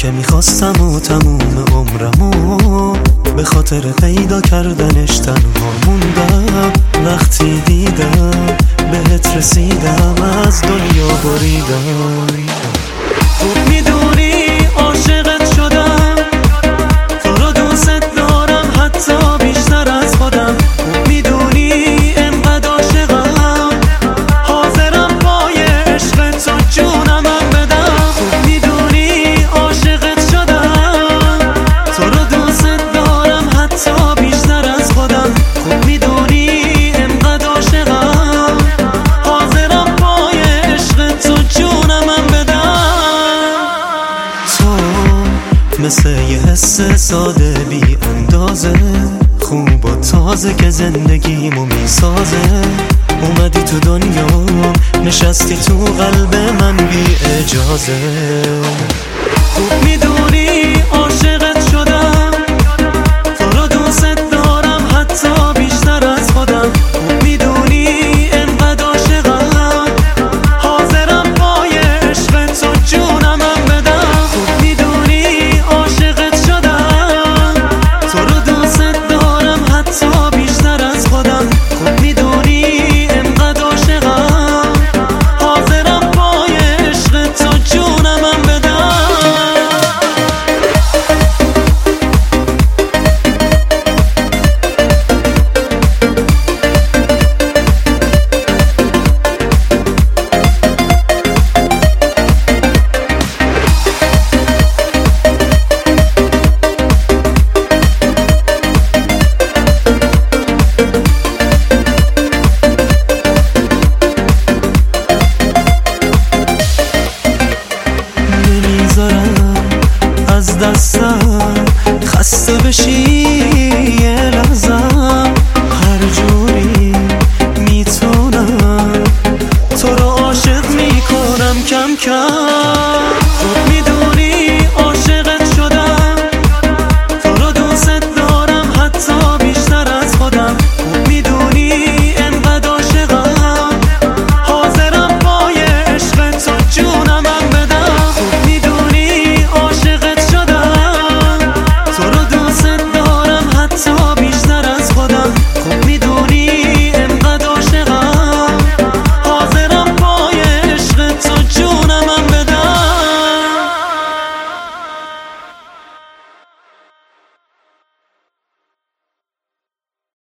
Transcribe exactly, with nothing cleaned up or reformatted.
که میخواستم و تموم عمرمو به خاطر پیدا کردنش تنها موندم. وقتی دیدم بهت رسیدم از دنیا بریدم. خوب میدونی عاشقت شدم، تو رو دوست دارم حتی بیشتر از خودم. خوب میدونی انقدر عاشقم، حاضرم پای عشق تو جونم بدم. خوب میدونی عاشقت شدم، تو رو دوست دارم حتی بیشتر از خودم. خوب میدونی انقدر عاشقم، حاضرم پای عشق تو جونم بدم. تو مثل یه حس ساده بی اندازه، خوب و تازه که زندگیمو میسازه. اومدی تو دنیا نشستی تو قلب من بی اجازه. خوب میدونی عاشقت شدم، تو رو دوست دارم حتی بیشتر از خودم. خوب میدونی انقدر عاشقم، حاضرم پای عشق تو جونم بدم. خوب میدونی عاشقت شدم، تو رو دوست دارم حتی بیشتر از خودم. خوب میدونی انقدر عاشقم، حاضرم پای عشق تو جونم بدم. از دستم خسته بشی یه لحظم، هر جوری میتونم تو رو عاشق میکنم کم کم.